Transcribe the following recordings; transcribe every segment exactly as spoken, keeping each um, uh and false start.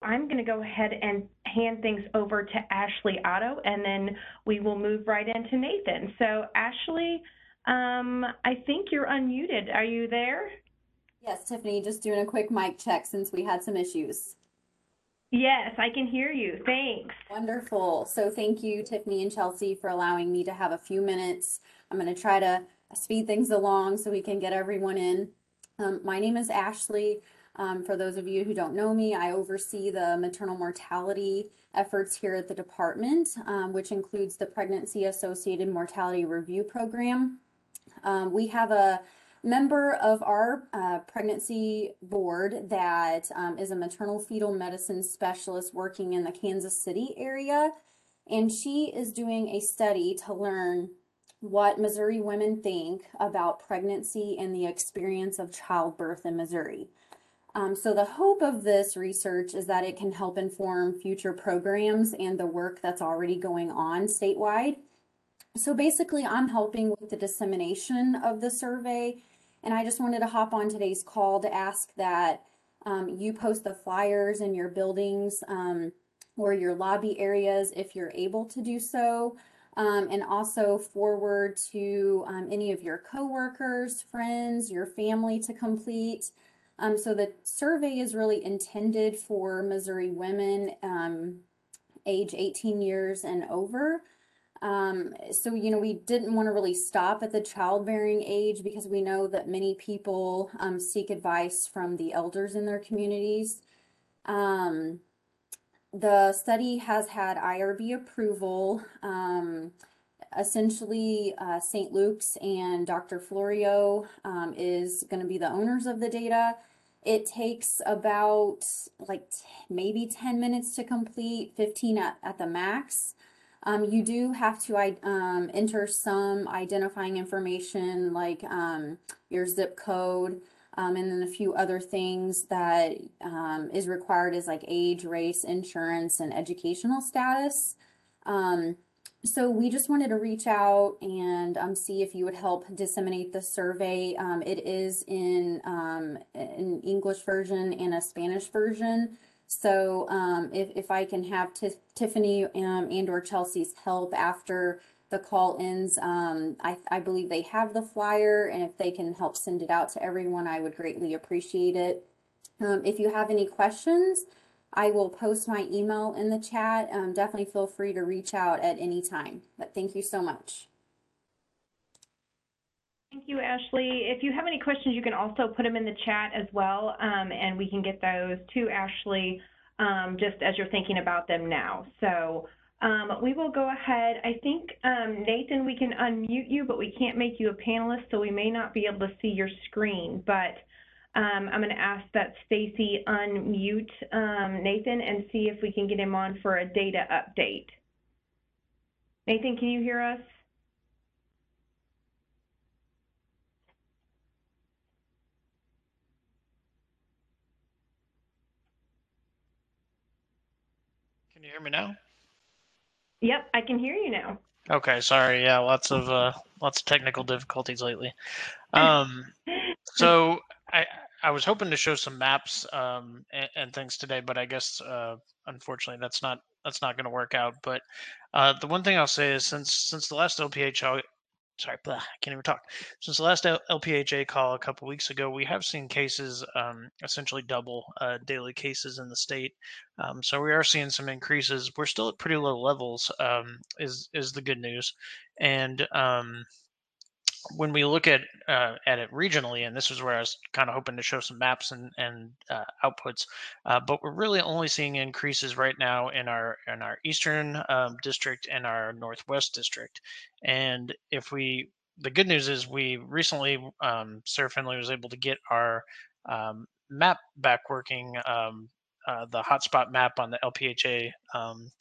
I'm going to go ahead and hand things over to Ashley Otto, and then we will move right into Nathan. So Ashley, um, I think you're unmuted. Are you there? Yes, Tiffany, just doing a quick mic check since we had some issues. Yes, I can hear you. Thanks. Wonderful. So thank you, Tiffany and Chelsea, for allowing me to have a few minutes. I'm going to try to speed things along so we can get everyone in. Um, my name is Ashley. Um, for those of you who don't know me, I oversee the maternal mortality efforts here at the department, um, which includes the Pregnancy Associated Mortality Review Program. Um, we have a member of our uh, pregnancy board that um, is a maternal fetal medicine specialist working in the Kansas City area. And she is doing a study to learn what Missouri women think about pregnancy and the experience of childbirth in Missouri. Um, so the hope of this research is that it can help inform future programs and the work that's already going on statewide. So basically, I'm helping with the dissemination of the survey, and I just wanted to hop on today's call to ask that um, you post the flyers in your buildings um, or your lobby areas if you're able to do so, um, and also forward to um, any of your coworkers, friends, your family to complete. Um, so the survey is really intended for Missouri women um, age eighteen years and over. Um, so, you know, we didn't want to really stop at the childbearing age because we know that many people um, seek advice from the elders in their communities. Um, the study has had I R B approval. Um, essentially, uh, Saint Luke's and Doctor Florio um, is going to be the owners of the data. It takes about like maybe ten minutes to complete, fifteen at, at the max. Um, you do have to um, enter some identifying information like um, your zip code, um, and then a few other things that um, is required is like age, race, insurance, and educational status. Um, so we just wanted to reach out and um, see if you would help disseminate the survey. Um, it is in um, an English version and a Spanish version. So um, if, if I can have Tiffany um, and or Chelsea's help after the call ends, um, I, I believe they have the flyer, and if they can help send it out to everyone, I would greatly appreciate it. Um, if you have any questions, I will post my email in the chat. Um, definitely feel free to reach out at any time. But thank you so much. Thank you, Ashley. If you have any questions, you can also put them in the chat as well, um, and we can get those to Ashley um, just as you're thinking about them now. So um, we will go ahead. I think, um, Nathan, we can unmute you, but we can't make you a panelist, so we may not be able to see your screen. But um, I'm going to ask that Stacy unmute um, Nathan and see if we can get him on for a data update. Nathan, can you hear us? Can you hear me now? Yep, I can hear you now. Okay, sorry. Yeah, lots of uh, lots of technical difficulties lately. Um, so I I was hoping to show some maps um, and, and things today, but I guess uh, unfortunately that's not that's not going to work out. But uh, the one thing I'll say is since since the last L P H A sorry, blah, I can't even talk. Since the last L P H A call a couple weeks ago, we have seen cases um, essentially double uh, daily cases in the state. Um, so we are seeing some increases. We're still at pretty low levels, um, is is the good news. And um, when we look at uh, at it regionally, and this is where I was kind of hoping to show some maps and and uh, outputs, uh, but we're really only seeing increases right now in our in our eastern um, district and our northwest district. And if we, the good news is we recently, um, Sarah Finley was able to get our um, map back working, um, uh, the hotspot map on the L P H A. Um,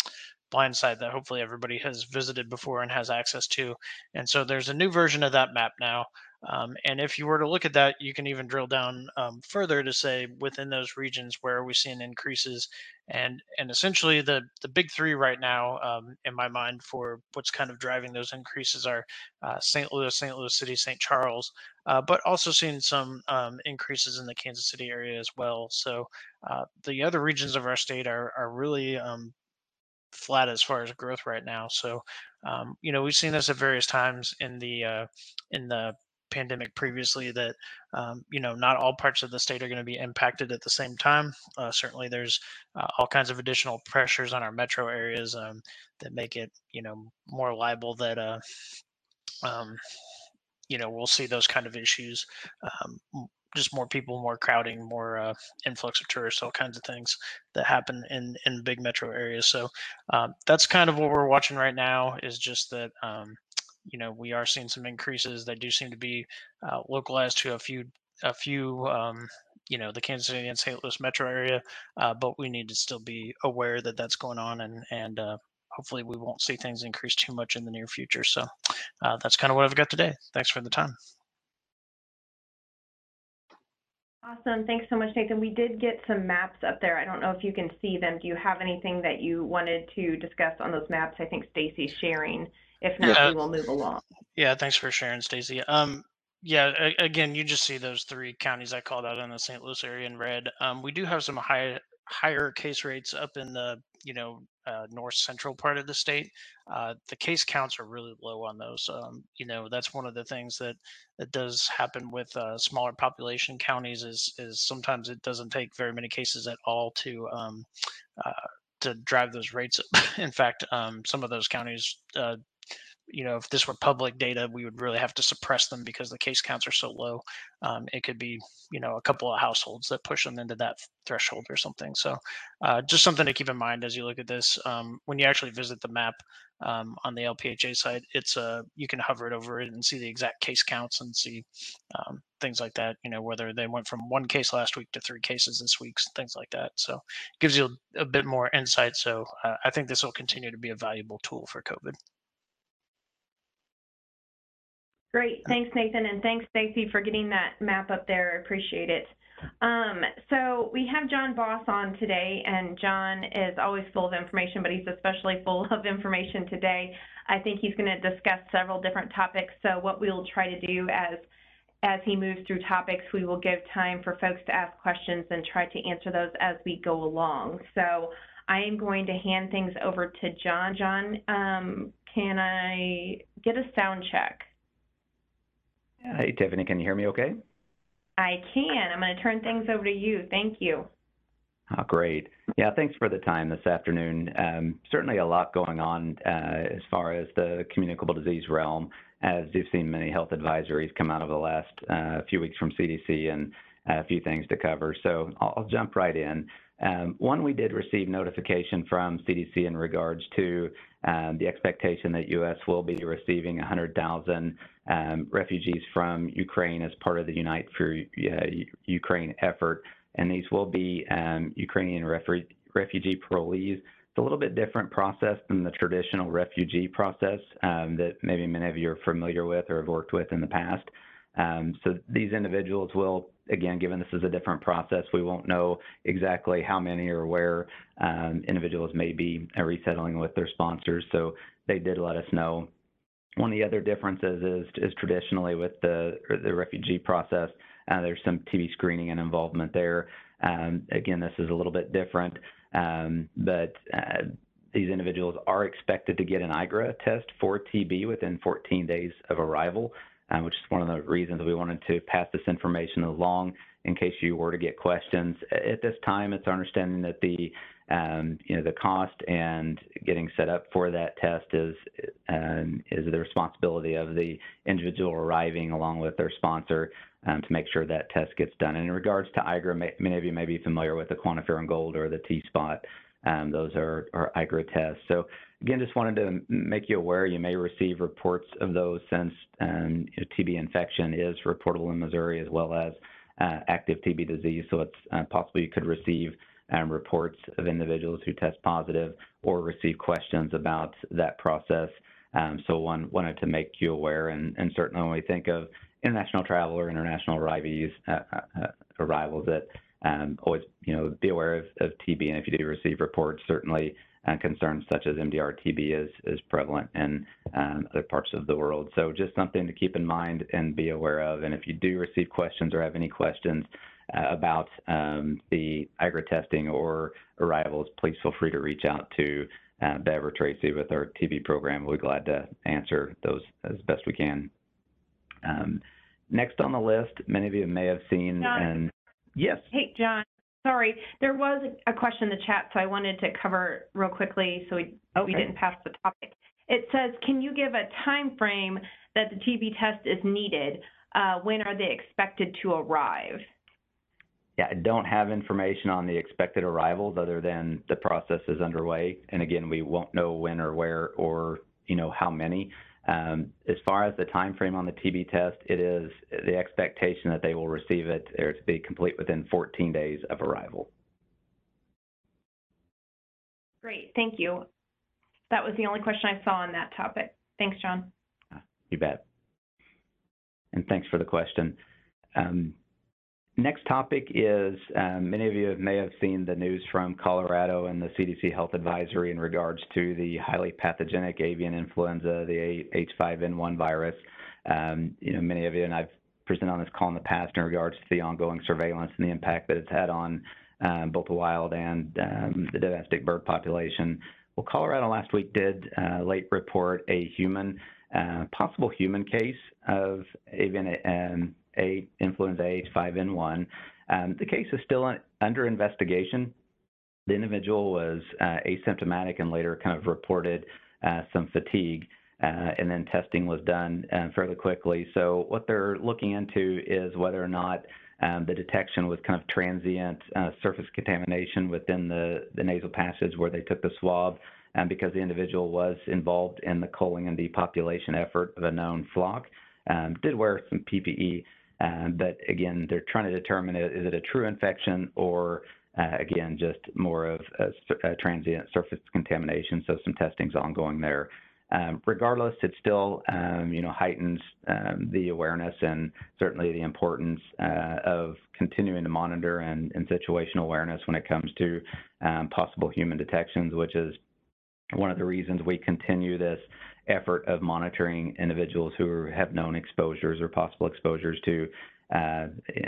blind site that hopefully everybody has visited before and has access to. And so there's a new version of that map now. Um, and if you were to look at that, you can even drill down um, further to say within those regions where are we seeing increases, and and essentially the the big three right now, um, in my mind, for what's kind of driving those increases are uh, Saint Louis, Saint Louis City, Saint Charles, uh, but also seeing some um, increases in the Kansas City area as well. So uh, the other regions of our state are are really um, flat as far as growth right now. So, um, you know, we've seen this at various times in the uh, in the pandemic previously that um, you know, not all parts of the state are going to be impacted at the same time. Uh, certainly, there's uh, all kinds of additional pressures on our metro areas um, that make it, you know, more liable that uh, um, you know, we'll see those kind of issues. Um, m- just more people, more crowding, more uh, influx of tourists, all kinds of things that happen in in big metro areas. So um, that's kind of what we're watching right now. Is just that um, you know, we are seeing some increases that do seem to be uh, localized to a few a few. Um, you know, the Kansas City and Saint Louis metro area, uh, but we need to still be aware that that's going on, and and uh, hopefully we won't see things increase too much in the near future. So uh, that's kind of what I've got today. Thanks for the time. Awesome. Thanks so much, Nathan. We did get some maps up there. I don't know if you can see them. Do you have anything that you wanted to discuss on those maps? I think Stacy's sharing. If not, Yeah, we will move along. yeah. Thanks for sharing, Stacy. Um, yeah. a- Again, you just see those three counties I called out in the Saint Louis area in red. Um, we do have some high higher case rates up in the, you know, uh, north central part of the state. Uh, the case counts are really low on those. Um, you know, that's one of the things that that does happen with uh, smaller population counties is is sometimes it doesn't take very many cases at all to um, uh, to drive those rates up. In fact, um, some of those counties, uh, you know, if this were public data, we would really have to suppress them because the case counts are so low. Um, it could be, you know, a couple of households that push them into that threshold or something. So, uh, just something to keep in mind as you look at this. Um, when you actually visit the map um, on the L P H A site, it's uh, you can hover it over it and see the exact case counts and see um, things like that. You know, whether they went from one case last week to three cases this week, things like that. So, it gives you a, a bit more insight. So, uh, I think this will continue to be a valuable tool for COVID. Great. Thanks, Nathan, and thanks, Stacy, for getting that map up there. I appreciate it. Um, so we have John Boss on today, and John is always full of information, but he's especially full of information today. I think he's going to discuss several different topics. So what we'll try to do as as he moves through topics, we will give time for folks to ask questions and try to answer those as we go along. So I am going to hand things over to John. John, um, can I get a sound check? Hey, Tiffany, can you hear me okay? I can. I'm going to turn things over to you. Thank you. Oh, great. Yeah, thanks for the time this afternoon. Um, certainly a lot going on uh, as far as the communicable disease realm, as you've seen many health advisories come out over the last uh, few weeks from C D C and a few things to cover. So I'll, I'll jump right in. Um, one, we did receive notification from C D C in regards to um, the expectation that U S will be receiving one hundred thousand um, refugees from Ukraine as part of the Unite for uh, Ukraine effort. And these will be um, Ukrainian refu refugee parolees. It's a little bit different process than the traditional refugee process um, that maybe many of you are familiar with or have worked with in the past. Um, so these individuals will, again, given this is a different process, we won't know exactly how many or where um, individuals may be uh, resettling with their sponsors. So they did let us know. One of the other differences is, is traditionally with the, the refugee process, uh, there's some T B screening and involvement there. Um, again, this is a little bit different, um, but uh, these individuals are expected to get an I G R A test for T B within fourteen days of arrival, uh, which is one of the reasons we wanted to pass this information along in case you were to get questions. At this time, it's our understanding that the um, you know, the cost and getting set up for that test is um, is the responsibility of the individual arriving along with their sponsor um, to make sure that test gets done. And in regards to I G R A, many of you may be familiar with the QuantiFERON Gold or the T-Spot. Um, those are, are I G R A tests. So again, just wanted to make you aware you may receive reports of those since um, you know, T B infection is reportable in Missouri as well as uh, active T B disease. So it's uh, possible you could receive um, reports of individuals who test positive or receive questions about that process. Um, so one wanted to make you aware, and, and certainly when we think of international travel or international arrivees, uh, uh, arrivals, that um, always, you know, be aware of, of T B. And if you do receive reports, certainly uh, concerns such as M D R T B is, is prevalent in um, other parts of the world. So just something to keep in mind and be aware of. And if you do receive questions or have any questions uh, about um, the I G R A testing or arrivals, please feel free to reach out to Uh, Bev or Tracy with our T V program. We'll be glad to answer those as best we can. Um, next on the list, many of you may have seen, John, and yes. Hey, John, sorry. There was a question in the chat, so I wanted to cover real quickly so we, okay. we didn't pass the topic. It says, can you give a time frame that the T B test is needed? Uh, when are they expected to arrive? Yeah, I don't have information on the expected arrivals other than the process is underway. And again, we won't know when or where or, you know, how many. Um, as far as the time frame on the T B test, it is the expectation that they will receive it or to be complete within fourteen days of arrival. Great, thank you. That was the only question I saw on that topic. Thanks, John. You bet. And thanks for the question. Um, Next topic is, um, many of you may have seen the news from Colorado and the C D C Health Advisory in regards to the highly pathogenic avian influenza, the H five N one virus. Um, you know, many of you, and I've presented on this call in the past in regards to the ongoing surveillance and the impact that it's had on um, both the wild and um, the domestic bird population. Well, Colorado last week did uh, late report a human, uh, possible human case of avian um, A influenza H five N one. Um, the case is still under investigation. The individual was uh, asymptomatic and later kind of reported uh, some fatigue, uh, and then testing was done uh, fairly quickly. So what they're looking into is whether or not um, the detection was kind of transient uh, surface contamination within the, the nasal passage where they took the swab, um, because the individual was involved in the culling and depopulation effort of a known flock. Um, did wear some P P E. Um, but again, they're trying to determine, is it a true infection or, uh, again, just more of a, a transient surface contamination. So some testing's ongoing there. Um, regardless, it still, um, you know, heightens um, the awareness and certainly the importance uh, of continuing to monitor and, and situational awareness when it comes to um, possible human detections, which is one of the reasons we continue this effort of monitoring individuals who have known exposures or possible exposures to uh,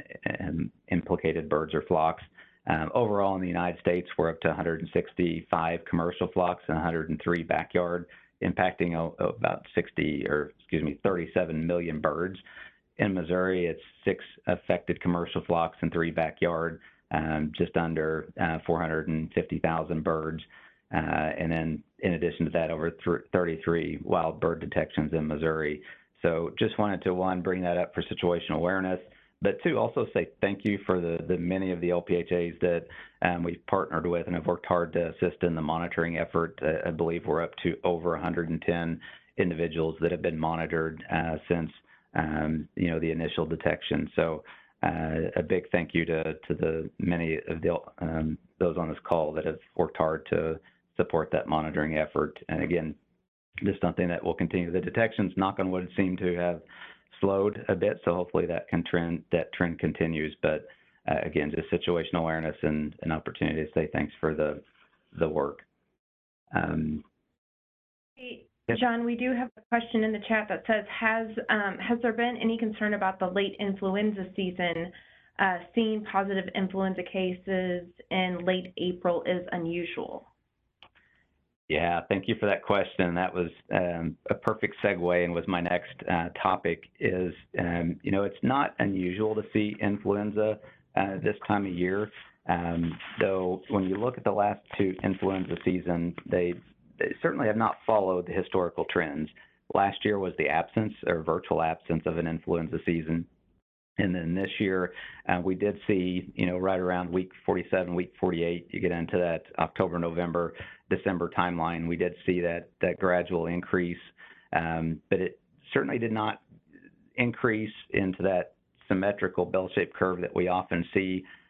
implicated birds or flocks. Um, overall in the United States, we're up to one hundred sixty-five commercial flocks and one hundred three backyard, impacting a, about sixty or excuse me, thirty-seven million birds. In Missouri, it's six affected commercial flocks and three backyard, um, just under uh, four hundred fifty thousand birds. Uh, and then in addition to that, over thirty-three wild bird detections in Missouri. So just wanted to, one, bring that up for situational awareness, but two, also say thank you for the, the many of the L P H As that um, we've partnered with and have worked hard to assist in the monitoring effort. Uh, I believe we're up to over one hundred ten individuals that have been monitored uh, since, um, you know, the initial detection. So uh, a big thank you to, to the many of the, um, those on this call that have worked hard to support that monitoring effort. And again, just something that will continue. The detections, knock on wood, seem to have slowed a bit, so hopefully that can trend that trend continues. But uh, again, just situational awareness and an opportunity to say thanks for the the work. Um, hey, John, we do have a question in the chat that says, has um, has there been any concern about the late influenza season? Uh, seeing positive influenza cases in late April is unusual. Yeah, thank you for that question. That was um, a perfect segue and was my next uh, topic is, um, you know, it's not unusual to see influenza uh, this time of year, um, though when you look at the last two influenza seasons, they, they certainly have not followed the historical trends. Last year was the absence or virtual absence of an influenza season. And then this year, uh, we did see, you know, right around week forty-seven, week forty-eight, you get into that October, November, December timeline, we did see that, that gradual increase, um, but it certainly did not increase into that symmetrical bell-shaped curve that we often see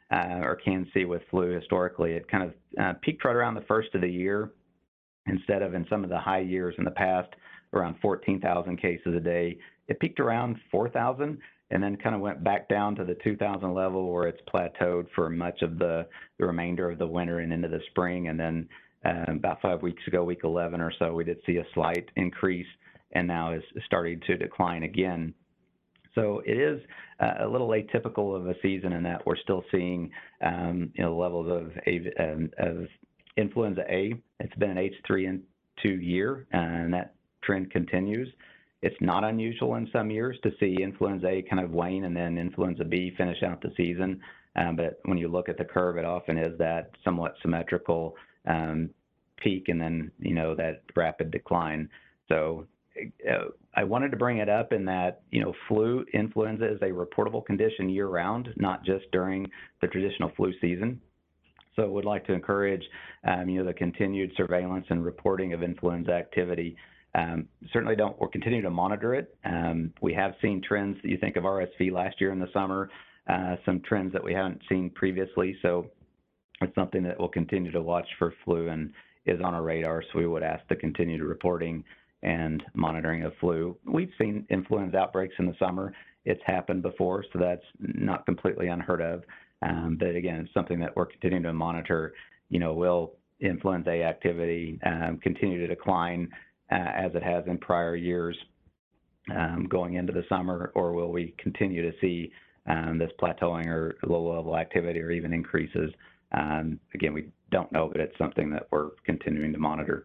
uh, or can see with flu historically. It kind of uh, peaked right around the first of the year, instead of in some of the high years in the past, around fourteen thousand cases a day. It peaked around four thousand and then kind of went back down to the two thousand level, where it's plateaued for much of the, the remainder of the winter and into the spring. And then uh, about five weeks ago, week eleven or so, we did see a slight increase, and now is starting to decline again. So it is uh, a little atypical of a season in that we're still seeing um, you know, levels of, um, of influenza A. It's been an H three N two year, and that trend continues. It's not unusual in some years to see influenza A kind of wane and then influenza B finish out the season. Um, but when you look at the curve, it often is that somewhat symmetrical um, peak and then, you know, that rapid decline. So uh, I wanted to bring it up in that, you know, flu influenza is a reportable condition year round, not just during the traditional flu season. So would like to encourage, um, you know, the continued surveillance and reporting of influenza activity. Um, certainly don't, we're continuing to monitor it. Um, we have seen trends that you think of R S V last year in the summer, uh, some trends that we haven't seen previously. So it's something that we'll continue to watch for flu and is on our radar. So we would ask the continued reporting and monitoring of flu. We've seen influenza outbreaks in the summer. It's happened before, so that's not completely unheard of. Um, but again, it's something that we're continuing to monitor. You know, will influenza A activity um, continue to decline uh, as it has in prior years um, going into the summer, or will we continue to see um, this plateauing or low level activity or even increases? Um, again, we don't know, but it's something that we're continuing to monitor.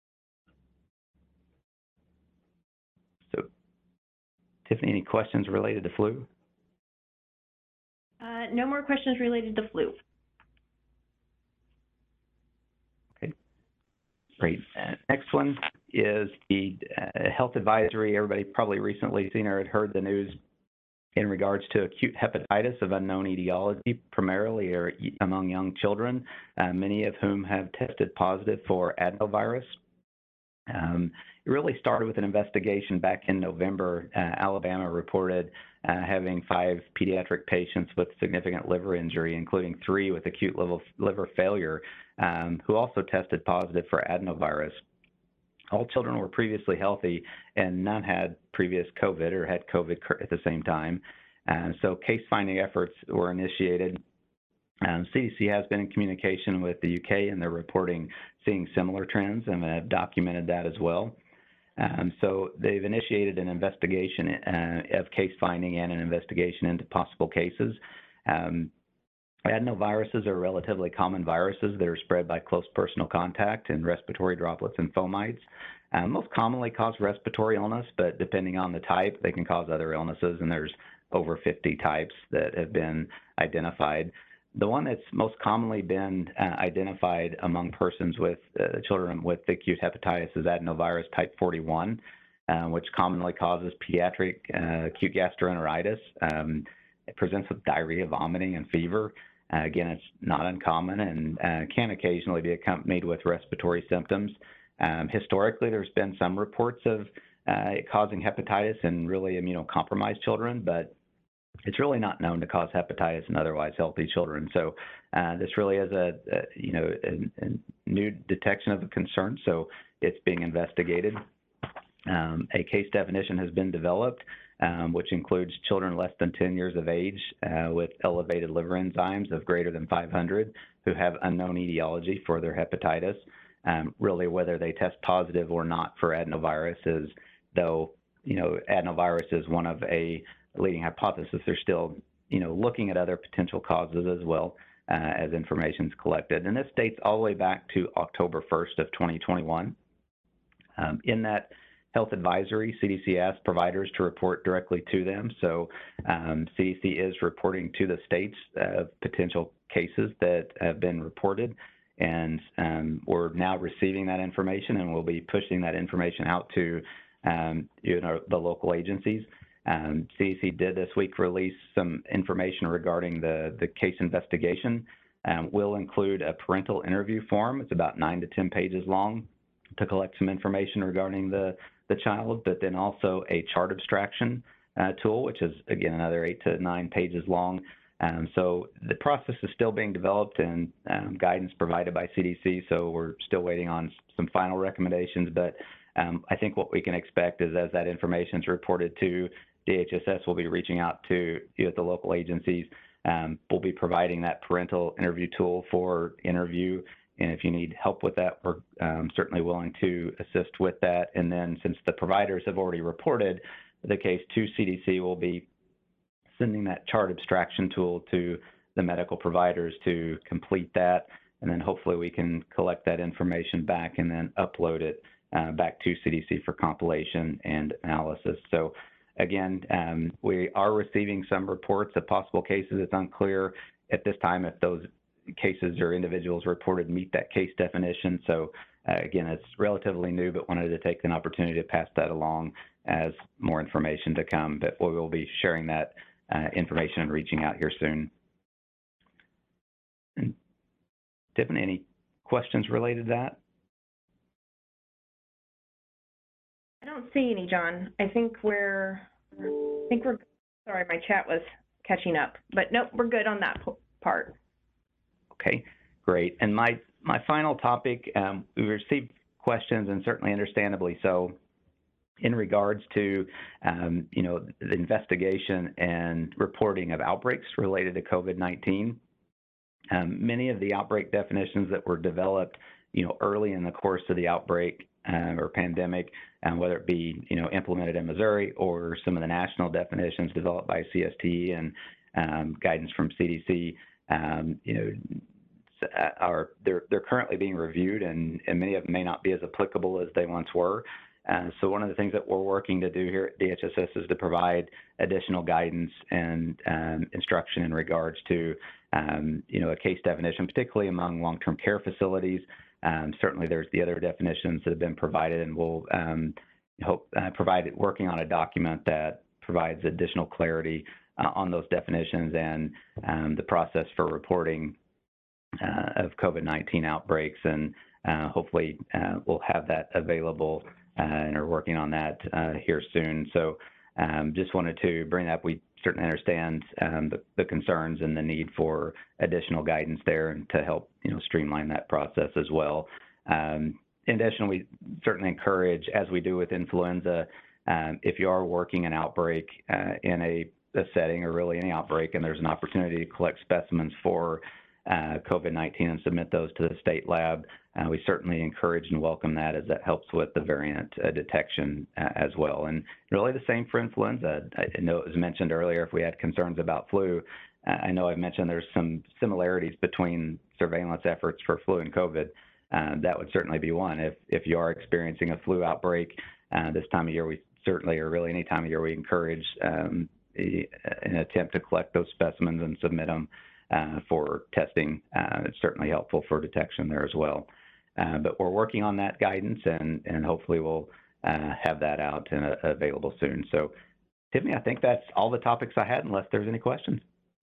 So, Tiffany, any questions related to flu? Uh, no more questions related to flu. Okay, great. Uh, next one is the uh, health advisory. Everybody probably recently seen or had heard the news in regards to acute hepatitis of unknown etiology, primarily or among young children, uh, many of whom have tested positive for adenovirus. Um, it really started with an investigation back in November. Uh, Alabama reported uh, having five pediatric patients with significant liver injury, including three with acute liver, liver failure, um, who also tested positive for adenovirus. All children were previously healthy, and none had previous COVID or had COVID at the same time. Uh, so case-finding efforts were initiated. Um, C D C has been in communication with the U K, and they're reporting seeing similar trends and have documented that as well. Um, so they've initiated an investigation uh, of case finding and an investigation into possible cases. Um, adenoviruses are relatively common viruses that are spread by close personal contact and respiratory droplets and fomites. Um, most commonly cause respiratory illness, but depending on the type, they can cause other illnesses, and there's over fifty types that have been identified. The one that's most commonly been uh, identified among persons with uh, children with acute hepatitis is adenovirus type forty-one, uh, which commonly causes pediatric uh, acute gastroenteritis. Um, it presents with diarrhea, vomiting, and fever. Uh, again, it's not uncommon and uh, can occasionally be accompanied with respiratory symptoms. Um, historically, there's been some reports of uh, it causing hepatitis in really immunocompromised children, but it's really not known to cause hepatitis in otherwise healthy children. So uh, this really is a, a you know, a, a new detection of a concern. So it's being investigated. Um, a case definition has been developed, um, which includes children less than ten years of age uh, with elevated liver enzymes of greater than five hundred who have unknown etiology for their hepatitis. Um, really, whether they test positive or not for adenovirus is, though, you know, adenovirus is one of a leading hypothesis, they're still, you know, looking at other potential causes as well uh, as information is collected. And this dates all the way back to October first of twenty twenty-one. Um, in that health advisory, C D C asked providers to report directly to them. So um, C D C is reporting to the states of potential cases that have been reported. And um, we're now receiving that information, and we'll be pushing that information out to um, you know, the local agencies. Um, C D C did this week release some information regarding the, the case investigation. Um, we'll include a parental interview form. It's about nine to ten pages long to collect some information regarding the, the child, but then also a chart abstraction uh, tool, which is, again, another eight to nine pages long Um, so the process is still being developed and um, guidance provided by C D C, so we're still waiting on some final recommendations, but um, I think what we can expect is as that information is reported to D H S S, we'll be reaching out to you know, the local agencies. Um, we'll be providing that parental interview tool for interview, and if you need help with that, we're um, certainly willing to assist with that. And then since the providers have already reported the case to C D C, we'll be sending that chart abstraction tool to the medical providers to complete that, and then hopefully we can collect that information back and then upload it uh, back to C D C for compilation and analysis. So again, um, we are receiving some reports of possible cases. It's unclear at this time if those cases or individuals reported meet that case definition. So uh, again, it's relatively new, but wanted to take an opportunity to pass that along as more information to come. But we will be sharing that uh, information and reaching out here soon. And Tiffany, any questions related to that? I don't see any, John. I think we're, I think we're, sorry, my chat was catching up, but nope, we're good on that part. Okay, great. And my, my final topic, um, we received questions, and certainly understandably so, in regards to, um, you know, the investigation and reporting of outbreaks related to COVID nineteen. Um, many of the outbreak definitions that were developed, you know, early in the course of the outbreak uh, or pandemic, um, whether it be, you know, implemented in Missouri or some of the national definitions developed by C S T E and um, guidance from C D C, um, you know, are they're they're currently being reviewed, and, and many of them may not be as applicable as they once were. Uh, so one of the things that we're working to do here at D H S S is to provide additional guidance and um, instruction in regards to, um, you know, a case definition, particularly among long-term care facilities. Um, certainly there's the other definitions that have been provided, and we'll um, hope uh, provide working on a document that provides additional clarity uh, on those definitions and um, the process for reporting uh, of COVID nineteen outbreaks. And uh, hopefully uh, we'll have that available Uh, and are working on that uh, here soon. So um, just wanted to bring that up. We certainly understand um, the, the concerns and the need for additional guidance there, and to help, you know, streamline that process as well. Um, in addition, we certainly encourage, as we do with influenza, um, if you are working an outbreak uh, in a, a setting, or really any outbreak, and there's an opportunity to collect specimens for uh, COVID nineteen and submit those to the state lab, Uh, we certainly encourage and welcome that, as that helps with the variant uh, detection uh, as well. And really the same for influenza. I know it was mentioned earlier if we had concerns about flu. Uh, I know I mentioned there's some similarities between surveillance efforts for flu and COVID. Uh, that would certainly be one. If, if you are experiencing a flu outbreak uh, this time of year, we certainly, or really any time of year, we encourage um, an attempt to collect those specimens and submit them uh, for testing. Uh, it's certainly helpful for detection there as well. Uh, but we're working on that guidance, and, and hopefully we'll uh, have that out and uh, available soon. So, Tiffany, I think that's all the topics I had, unless there's any questions.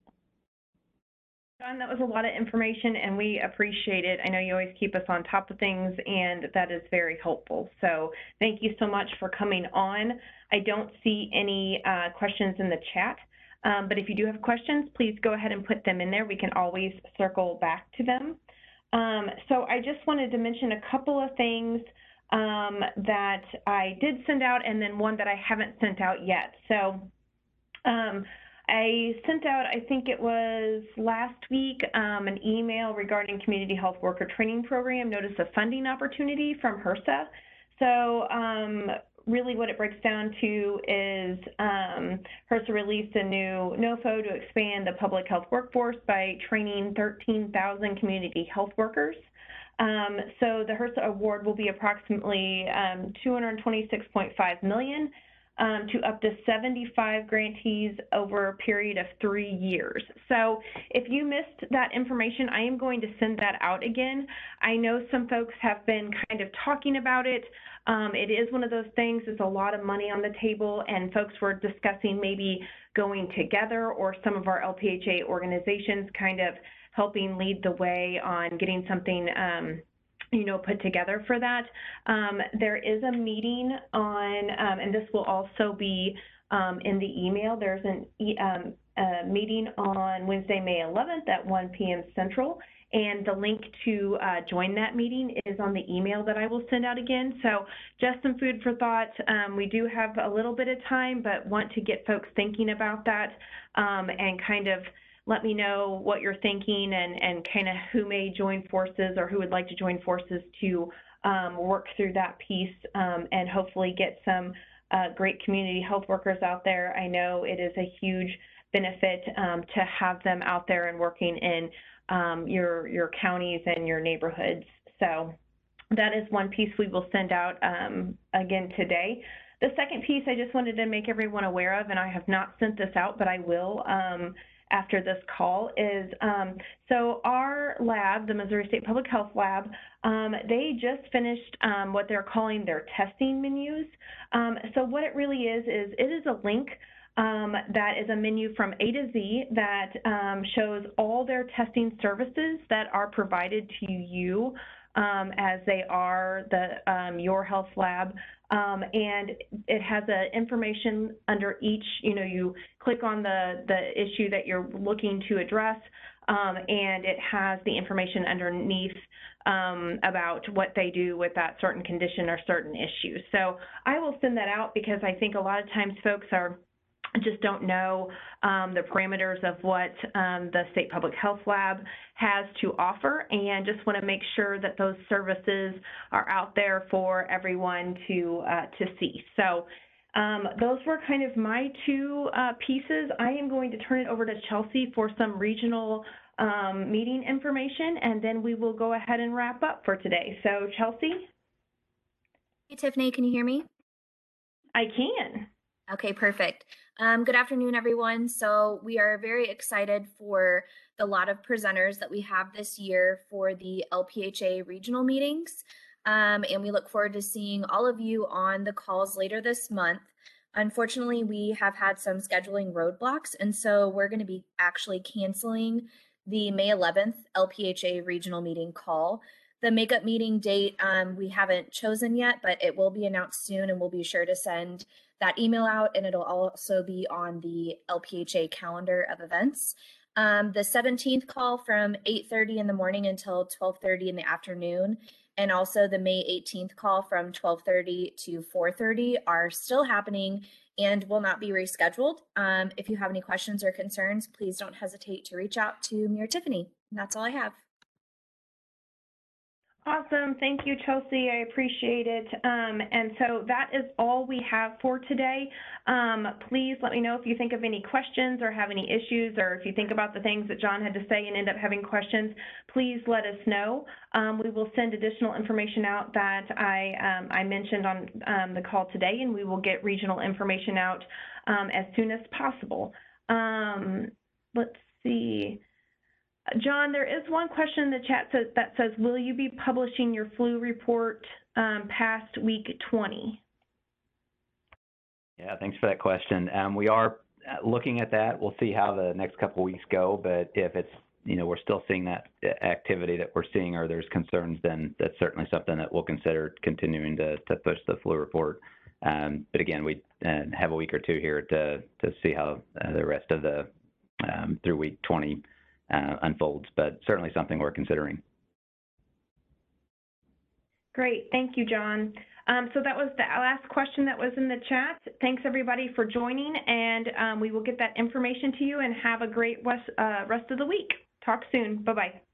John, that was a lot of information, and we appreciate it. I know you always keep us on top of things, and that is very helpful. So thank you so much for coming on. I don't see any uh, questions in the chat, um, but if you do have questions, please go ahead and put them in there. We can always circle back to them. Um, so I just wanted to mention a couple of things um, that I did send out, and then one that I haven't sent out yet. So um, I sent out, I think it was last week, um, an email regarding Community Health Worker Training Program, notice of funding opportunity from HRSA. So um, really what it breaks down to is um, HRSA released a new N O F O to expand the public health workforce by training thirteen thousand community health workers. Um, so the HRSA award will be approximately um, two hundred twenty-six point five million dollars um, to up to seventy-five grantees over a period of three years. So if you missed that information, I am going to send that out again. I know some folks have been kind of talking about it. Um, it is one of those things, it's a lot of money on the table, and folks were discussing maybe going together, or some of our L P H A organizations kind of helping lead the way on getting something um, you know, put together for that. Um, there is a meeting on, um, and this will also be um, in the email. There's an e um, a meeting on Wednesday, May eleventh at one p m Central. And the link to uh, join that meeting is on the email that I will send out again. So just some food for thought. Um, we do have a little bit of time, but want to get folks thinking about that um, and kind of let me know what you're thinking and, and kind of who may join forces or who would like to join forces to um, work through that piece um, and hopefully get some uh, great community health workers out there. I know it is a huge benefit um, to have them out there and working in Um, your, your counties and your neighborhoods. So that is one piece we will send out um, again today. The second piece I just wanted to make everyone aware of, and I have not sent this out, but I will um, after this call, is um, so our lab, the Missouri State Public Health Lab, um, they just finished um, what they're calling their testing menus. Um, so what it really is, is it is a link Um, that is a menu from A to Z that um, shows all their testing services that are provided to you um, as they are the um, Your Health Lab. Um, and it has a information under each, you know, you click on the, the issue that you're looking to address, um, and it has the information underneath um, about what they do with that certain condition or certain issue. So I will send that out because I think a lot of times folks are just don't know um, the parameters of what um, the State Public Health Lab has to offer, and just want to make sure that those services are out there for everyone to uh, to see. So um, those were kind of my two uh, pieces. I am going to turn it over to Chelsea for some regional um, meeting information, and then we will go ahead and wrap up for today. So Chelsea? Hey, Tiffany, can you hear me? I can. Okay, perfect. Um, good afternoon, everyone. So we are very excited for the lot of presenters that we have this year for the L P H A regional meetings. Um, and we look forward to seeing all of you on the calls later this month. Unfortunately, we have had some scheduling roadblocks, and so we're going to be actually canceling the May eleventh L P H A regional meeting call. The makeup meeting date um, we haven't chosen yet, but it will be announced soon, and we'll be sure to send that email out, and it'll also be on the L P H A calendar of events. Um, the seventeenth call from eight thirty in the morning until twelve thirty in the afternoon, and also the May eighteenth call from twelve thirty to four thirty are still happening and will not be rescheduled. Um, if you have any questions or concerns, please don't hesitate to reach out to me or Tiffany. And that's all I have. Awesome. Thank you, Chelsea. I appreciate it. Um, and so that is all we have for today. Um, please let me know if you think of any questions or have any issues, or if you think about the things that John had to say and end up having questions, please let us know. Um, we will send additional information out that I, um, I mentioned on um, the call today, and we will get regional information out um, as soon as possible. Um, let's see. John, there is one question in the chat that says, will you be publishing your flu report um, past week twenty? Yeah, thanks for that question. Um, we are looking at that. We'll see how the next couple of weeks go, but if it's, you know, we're still seeing that activity that we're seeing, or there's concerns, then that's certainly something that we'll consider continuing to, to push the flu report. Um, but again, we uh, have a week or two here to, to see how uh, the rest of the, um, through week twenty Uh, unfolds, but certainly something we're considering. Great, thank you, John. Um, so that was the last question that was in the chat. Thanks everybody for joining, and um, we will get that information to you, and have a great rest, uh, rest of the week. Talk soon, bye-bye.